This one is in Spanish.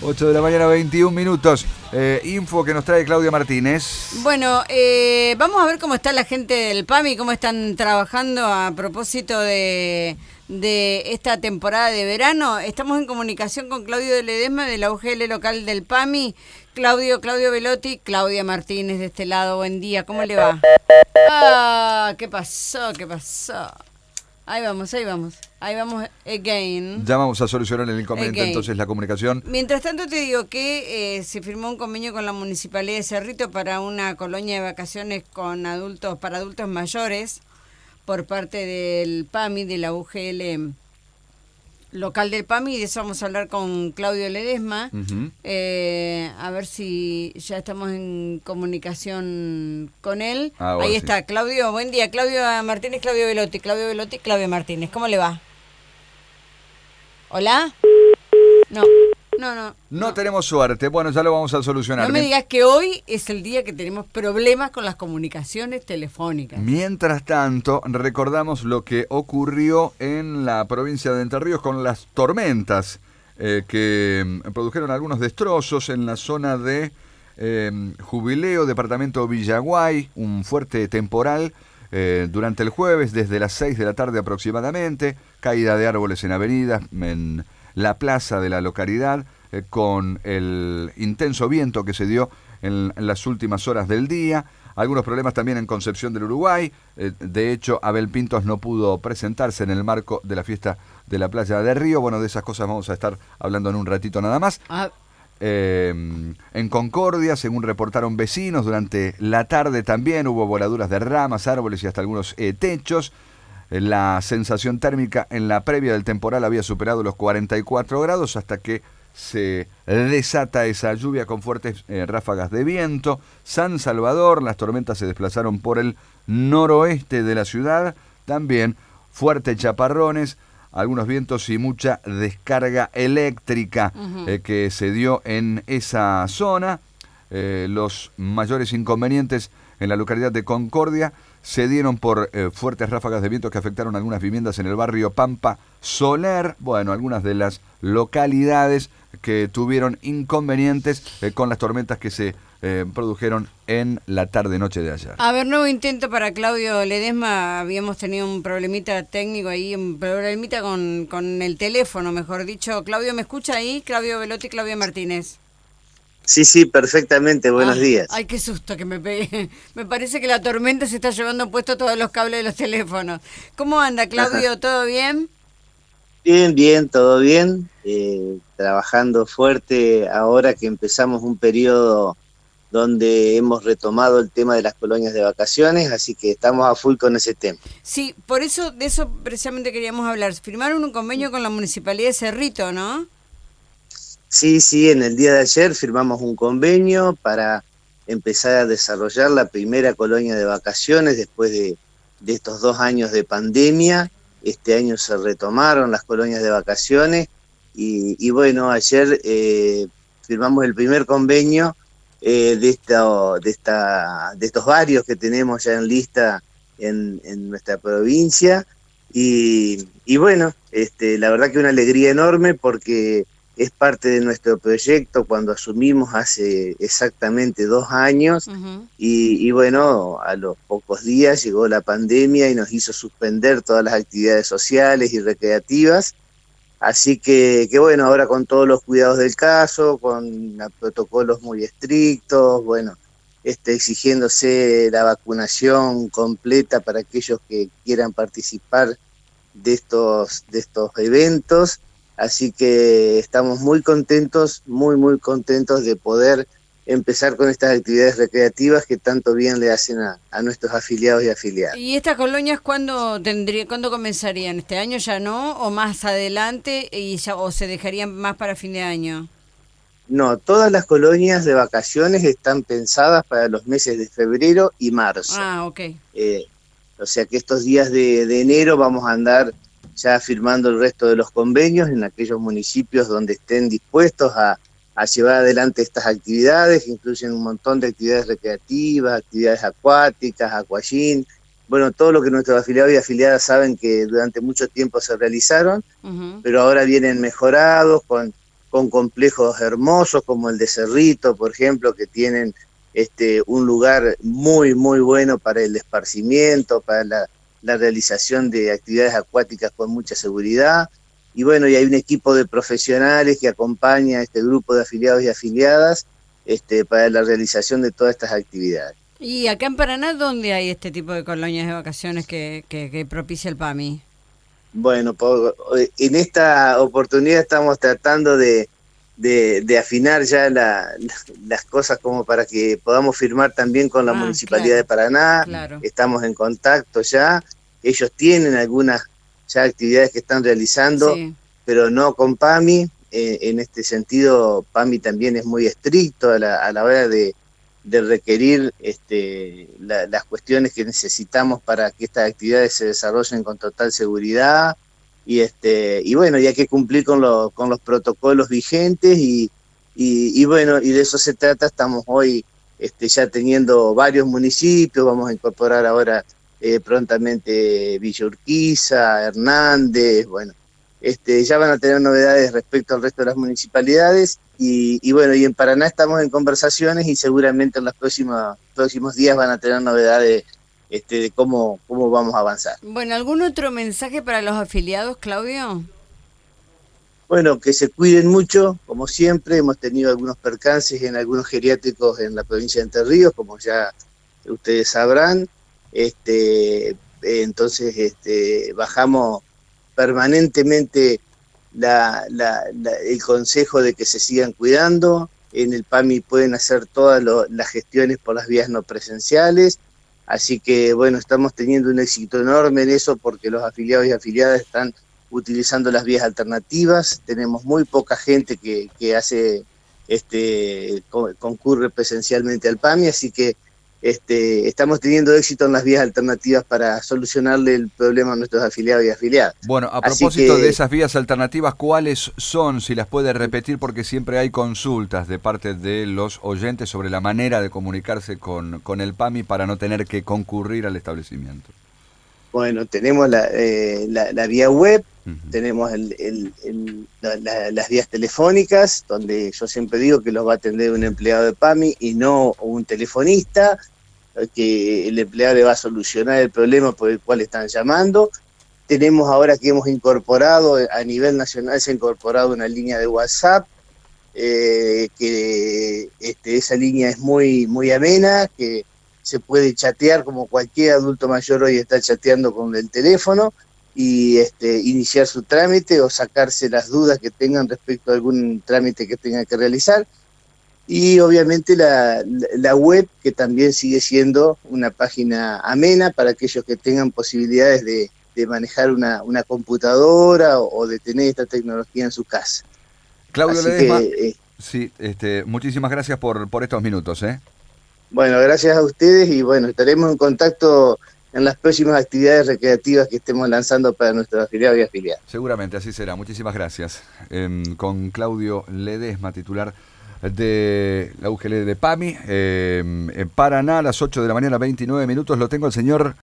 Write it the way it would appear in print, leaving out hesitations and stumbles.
8 de la mañana, 21 minutos. Info que nos trae Claudia Martínez. Bueno, vamos a ver cómo está la gente del PAMI, cómo están trabajando a propósito de esta temporada de verano. Estamos en comunicación con Claudio Ledesma de la UGL local del PAMI. Claudio Velotti, Claudia Martínez de este lado. Buen día, ¿cómo le va? Ah, ¿qué pasó? Ahí vamos again. Ya vamos a solucionar el inconveniente, entonces, la comunicación. Mientras tanto te digo que se firmó un convenio con la Municipalidad de Cerrito para una colonia de vacaciones para adultos mayores por parte del PAMI, de la UGL local del PAMI, y de eso vamos a hablar con Claudio Ledesma. A ver si ya estamos en comunicación con él. Ahí está, Claudio, buen día. Claudio Martínez, Claudio Velotti, Claudio Martínez. ¿Cómo le va? ¿Hola? No tenemos suerte. Bueno, ya lo vamos a solucionar. No me digas que hoy es el día que tenemos problemas con las comunicaciones telefónicas. Mientras tanto, recordamos lo que ocurrió en la provincia de Entre Ríos con las tormentas que produjeron algunos destrozos en la zona de Jubileo, departamento Villaguay, un fuerte temporal durante el jueves desde las 6 de la tarde aproximadamente, caída de árboles en avenidas, en la plaza de la localidad, con el intenso viento que se dio en las últimas horas del día. Algunos problemas también en Concepción del Uruguay. De hecho, Abel Pintos no pudo presentarse en el marco de la fiesta de la playa de Río. Bueno, de esas cosas vamos a estar hablando en un ratito nada más. En Concordia, según reportaron vecinos, durante la tarde también hubo voladuras de ramas, árboles y hasta algunos techos. La sensación térmica en la previa del temporal había superado los 44 grados hasta que se desata esa lluvia con fuertes ráfagas de viento. San Salvador, las tormentas se desplazaron por el noroeste de la ciudad. También fuertes chaparrones, algunos vientos y mucha descarga eléctrica que se dio en esa zona. Los mayores inconvenientes en la localidad de Concordia se dieron por fuertes ráfagas de viento que afectaron algunas viviendas en el barrio Pampa Soler. Bueno, algunas de las localidades que tuvieron inconvenientes con las tormentas que se produjeron en la tarde-noche de ayer. A ver, nuevo intento para Claudio Ledesma. Habíamos tenido un problemita técnico ahí, un problemita con el teléfono, mejor dicho. Claudio, ¿me escucha ahí? Claudio Velotti, Claudia Martínez. Sí, perfectamente, buenos días. Ay, qué susto que me pegué. Me parece que la tormenta se está llevando puesto todos los cables de los teléfonos. ¿Cómo anda, Claudio? ¿Todo bien? Bien, todo bien. Trabajando fuerte ahora que empezamos un periodo donde hemos retomado el tema de las colonias de vacaciones, así que estamos a full con ese tema. Sí, de eso precisamente queríamos hablar. Firmaron un convenio con la Municipalidad de Cerrito, ¿no? Sí, en el día de ayer firmamos un convenio para empezar a desarrollar la primera colonia de vacaciones después de estos 2 años de pandemia. Este año se retomaron las colonias de vacaciones y bueno, ayer firmamos el primer convenio de estos varios que tenemos ya en lista en nuestra provincia y bueno, la verdad que una alegría enorme porque es parte de nuestro proyecto cuando asumimos hace exactamente 2 años y bueno, a los pocos días llegó la pandemia y nos hizo suspender todas las actividades sociales y recreativas, así que bueno, ahora con todos los cuidados del caso, con protocolos muy estrictos, bueno, exigiéndose la vacunación completa para aquellos que quieran participar de estos eventos. Así que estamos muy contentos, muy contentos de poder empezar con estas actividades recreativas que tanto bien le hacen a nuestros afiliados y afiliadas. ¿Y estas colonias cuándo comenzarían? ¿Este año ya no? ¿O más adelante? ¿O se dejarían más para fin de año? No, todas las colonias de vacaciones están pensadas para los meses de febrero y marzo. Ah, ok. O sea que estos días de enero vamos a andar ya firmando el resto de los convenios en aquellos municipios donde estén dispuestos a llevar adelante estas actividades, que incluyen un montón de actividades recreativas, actividades acuáticas, aquagym, bueno, todo lo que nuestros afiliados y afiliadas saben que durante mucho tiempo se realizaron, pero ahora vienen mejorados con con complejos hermosos como el de Cerrito, por ejemplo, que tienen un lugar muy, muy bueno para el esparcimiento, para la realización de actividades acuáticas con mucha seguridad. Y bueno, y hay un equipo de profesionales que acompaña a este grupo de afiliados y afiliadas para la realización de todas estas actividades. ¿Y acá en Paraná dónde hay este tipo de colonias de vacaciones que propicia el PAMI? Bueno, en esta oportunidad estamos tratando de afinar ya las cosas como para que podamos firmar también con la Municipalidad de Paraná. Claro. Estamos en contacto ya. Ellos tienen algunas ya actividades que están realizando, sí, pero no con PAMI. En este sentido, PAMI también es muy estricto a la hora de requerir las cuestiones que necesitamos para que estas actividades se desarrollen con total seguridad. Y bueno, y hay que cumplir con los protocolos vigentes y bueno, y de eso se trata. Estamos hoy ya teniendo varios municipios, vamos a incorporar ahora prontamente Villa Urquiza, Hernández, bueno, ya van a tener novedades respecto al resto de las municipalidades y bueno, y en Paraná estamos en conversaciones y seguramente en los próximos días van a tener novedades de cómo vamos a avanzar. Bueno, ¿algún otro mensaje para los afiliados, Claudio? Bueno, que se cuiden mucho, como siempre. Hemos tenido algunos percances en algunos geriátricos en la provincia de Entre Ríos, como ya ustedes sabrán. Entonces bajamos permanentemente el consejo de que se sigan cuidando. En el PAMI pueden hacer todas las gestiones por las vías no presenciales. Así que, bueno, estamos teniendo un éxito enorme en eso porque los afiliados y afiliadas están utilizando las vías alternativas. Tenemos muy poca gente que hace concurre presencialmente al PAMI, así que estamos teniendo éxito en las vías alternativas para solucionarle el problema a nuestros afiliados y afiliadas. Bueno, a propósito de esas vías alternativas, ¿cuáles son? Si las puede repetir, porque siempre hay consultas de parte de los oyentes sobre la manera de comunicarse con el PAMI para no tener que concurrir al establecimiento. Bueno, tenemos la vía web, tenemos las vías telefónicas, donde yo siempre digo que los va a atender un empleado de PAMI y no un telefonista, que el empleado le va a solucionar el problema por el cual están llamando. Tenemos ahora que hemos incorporado, a nivel nacional se ha incorporado una línea de WhatsApp, que esa línea es muy, muy amena, que se puede chatear como cualquier adulto mayor hoy está chateando con el teléfono y iniciar su trámite o sacarse las dudas que tengan respecto a algún trámite que tengan que realizar. Y obviamente la web, que también sigue siendo una página amena para aquellos que tengan posibilidades de manejar una computadora o de tener esta tecnología en su casa. Claudio Ledesma, sí, muchísimas gracias por estos minutos. Bueno, gracias a ustedes y bueno, estaremos en contacto en las próximas actividades recreativas que estemos lanzando para nuestros afiliados y afiliadas. Seguramente, así será. Muchísimas gracias. Con Claudio Ledesma, titular de la UGL de PAMI, en Paraná, a las 8 de la mañana, 29 minutos. Lo tengo al señor